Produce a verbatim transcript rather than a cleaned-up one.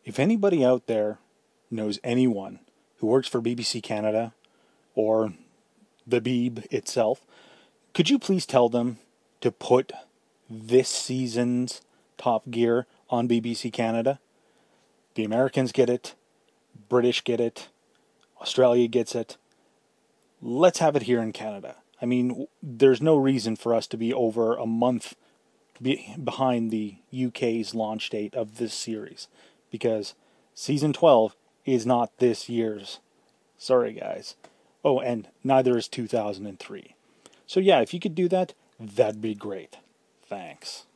If anybody out there knows anyone who works for B B C Canada or the Beeb itself, could you please tell them to put this season's Top Gear on B B C Canada? The Americans get it, British get it, Australia gets it. Let's have it here in Canada. I mean, there's no reason for us to be over a month be behind the U K's launch date of this series, because season twelve is not this year's. Sorry, guys. Oh, and neither is two thousand three. So yeah, if you could do that, that'd be great. Thanks.